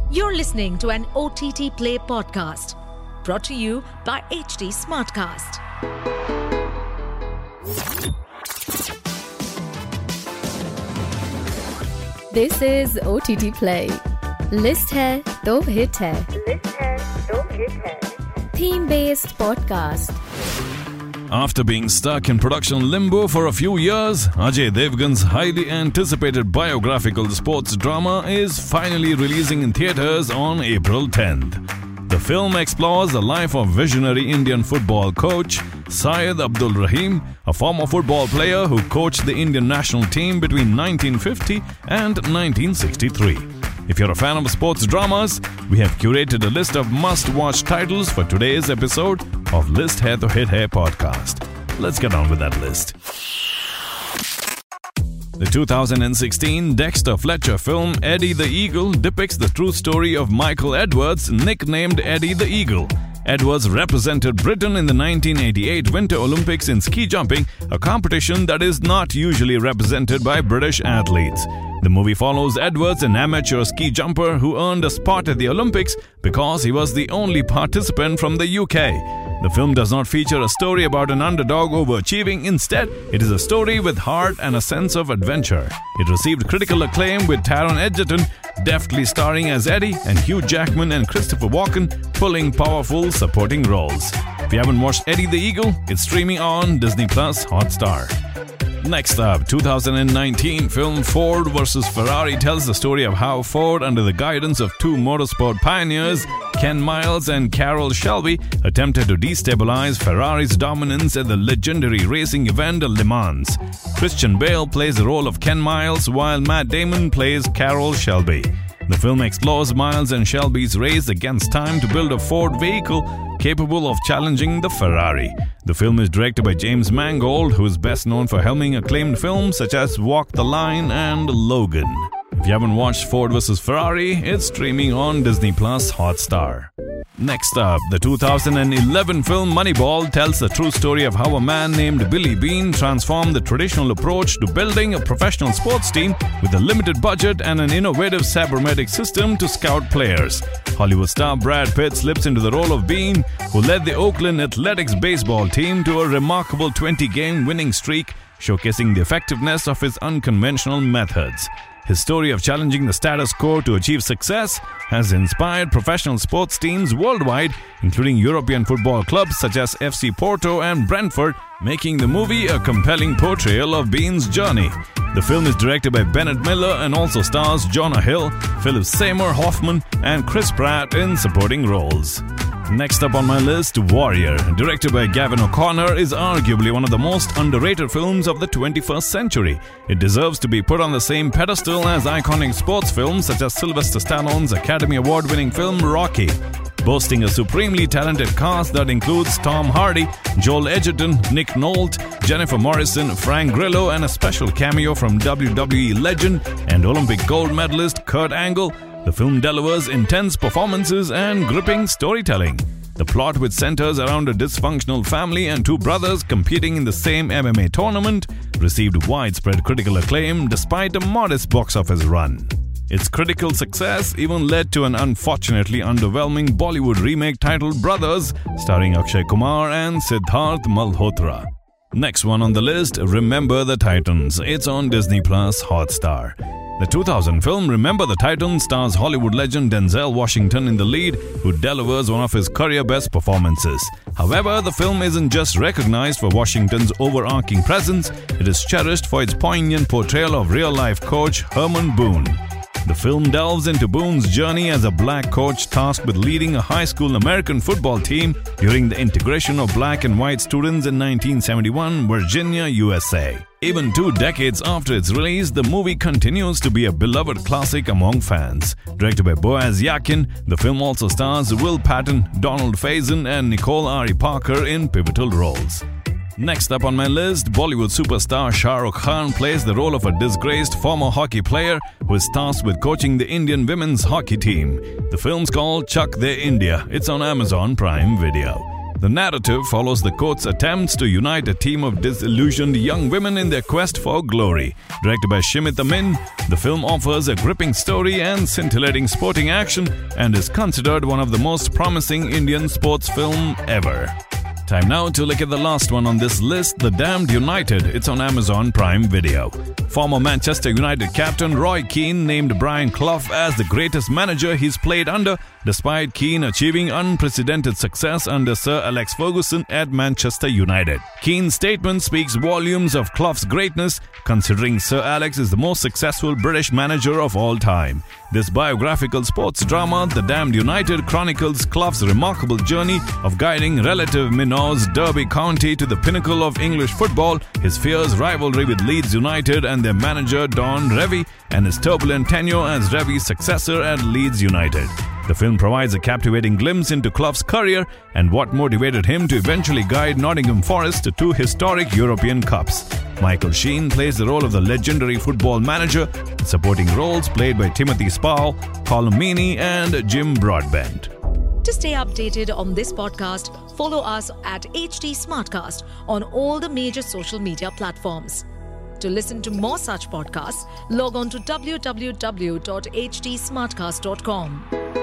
You're listening to an OTT Play podcast brought to you by HT Smartcast. This is OTT Play. List है तो hit है. Theme-based podcast. After being stuck in production limbo for a few years, Ajay Devgan's highly anticipated biographical sports drama is finally releasing in theatres on April 10th. The film explores the life of visionary Indian football coach Syed Abdul Rahim, a former football player who coached the Indian national team between 1950 and 1963. If you're a fan of sports dramas, we have curated a list of must-watch titles for today's episode of List Hai To Hit Hai podcast. Let's get on with that list. The 2016 Dexter Fletcher film Eddie the Eagle depicts the true story of Michael Edwards, nicknamed Eddie the Eagle. Edwards represented Britain in the 1988 Winter Olympics in ski jumping, a competition that is not usually represented by British athletes. The movie follows Edwards, an amateur ski jumper who earned a spot at the Olympics because he was the only participant from the UK. The film does not feature a story about an underdog overachieving. Instead, it is a story with heart and a sense of adventure. It received critical acclaim with Taron Egerton deftly starring as Eddie and Hugh Jackman and Christopher Walken pulling powerful supporting roles. If you haven't watched Eddie the Eagle, it's streaming on Disney Plus Hotstar. Next up, 2019 film Ford vs. Ferrari tells the story of how Ford, under the guidance of two motorsport pioneers, Ken Miles and Carroll Shelby, attempted to destabilize Ferrari's dominance at the legendary racing event Le Mans. Christian Bale plays the role of Ken Miles, while Matt Damon plays Carroll Shelby. The film explores Miles and Shelby's race against time to build a Ford vehicle capable of challenging the Ferrari. The film is directed by James Mangold, who is best known for helming acclaimed films such as Walk the Line and Logan. If you haven't watched Ford vs. Ferrari, it's streaming on Disney Plus Hotstar. Next up, the 2011 film Moneyball tells the true story of how a man named Billy Beane transformed the traditional approach to building a professional sports team with a limited budget and an innovative cybernetic system to scout players. Hollywood star Brad Pitt slips into the role of Beane, who led the Oakland Athletics baseball team to a remarkable 20-game winning streak, showcasing the effectiveness of his unconventional methods. His story of challenging the status quo to achieve success has inspired professional sports teams worldwide, including European football clubs such as FC Porto and Brentford, making the movie a compelling portrayal of Beane's journey. The film is directed by Bennett Miller and also stars Jonah Hill, Philip Seymour Hoffman, and Chris Pratt in supporting roles. Next up on my list, Warrior, directed by Gavin O'Connor, is arguably one of the most underrated films of the 21st century. It deserves to be put on the same pedestal as iconic sports films such as Sylvester Stallone's Academy Award-winning film Rocky. Boasting a supremely talented cast that includes Tom Hardy, Joel Edgerton, Nick Nolte, Jennifer Morrison, Frank Grillo, and a special cameo from WWE legend and Olympic gold medalist Kurt Angle, the film delivers intense performances and gripping storytelling. The plot, which centers around a dysfunctional family and two brothers competing in the same MMA tournament, received widespread critical acclaim despite a modest box office run. Its critical success even led to an unfortunately underwhelming Bollywood remake titled Brothers, starring Akshay Kumar and Siddharth Malhotra. Next one on the list, Remember the Titans. It's on Disney Plus Hotstar. The 2000 film Remember the Titans stars Hollywood legend Denzel Washington in the lead, who delivers one of his career-best performances. However, the film isn't just recognized for Washington's overarching presence, it is cherished for its poignant portrayal of real-life coach Herman Boone. The film delves into Boone's journey as a black coach tasked with leading a high school American football team during the integration of black and white students in 1971, Virginia, USA. Even 2 decades after its release, the movie continues to be a beloved classic among fans. Directed by Boaz Yakin, the film also stars Will Patton, Donald Faison, and Nicole Ari Parker in pivotal roles. Next up on my list, Bollywood superstar Shah Rukh Khan plays the role of a disgraced former hockey player who is tasked with coaching the Indian women's hockey team. The film's called Chak De India. It's on Amazon Prime Video. The narrative follows the coach's attempts to unite a team of disillusioned young women in their quest for glory. Directed by Shimit Amin, the film offers a gripping story and scintillating sporting action and is considered one of the most promising Indian sports film ever. Time now to look at the last one on this list, The Damned United. It's on Amazon Prime Video. Former Manchester United captain Roy Keane named Brian Clough as the greatest manager he's played under, despite Keane achieving unprecedented success under Sir Alex Ferguson at Manchester United. Keane's statement speaks volumes of Clough's greatness, considering Sir Alex is the most successful British manager of all time. This biographical sports drama, The Damned United, chronicles Clough's remarkable journey of guiding relative Minor's Derby County to the pinnacle of English football, his fierce rivalry with Leeds United and their manager Don Revie, and his turbulent tenure as Revie's successor at Leeds United. The film provides a captivating glimpse into Clough's career and what motivated him to eventually guide Nottingham Forest to 2 historic European Cups. Michael Sheen plays the role of the legendary football manager, supporting roles played by Timothy Spall, Colm Meaney and Jim Broadbent. To stay updated on this podcast, follow us at HT Smartcast on all the major social media platforms. To listen to more such podcasts, log on to www.htsmartcast.com.